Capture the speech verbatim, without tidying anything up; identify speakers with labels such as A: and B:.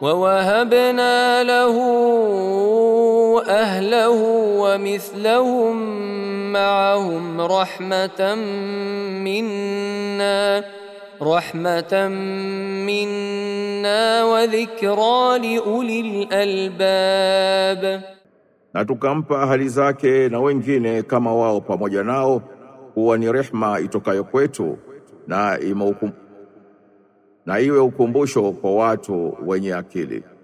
A: ووهبنا له أهله ومثلهم معهم رحمة منا رحمة منا وذكرى لأولي الألباب.
B: Na tukampa ahali zake na wengine kama wao pamoja nao kuwa ni rehma itokayo kwetu na ima ukum, na iwe ukumbusho kwa watu wenye akili.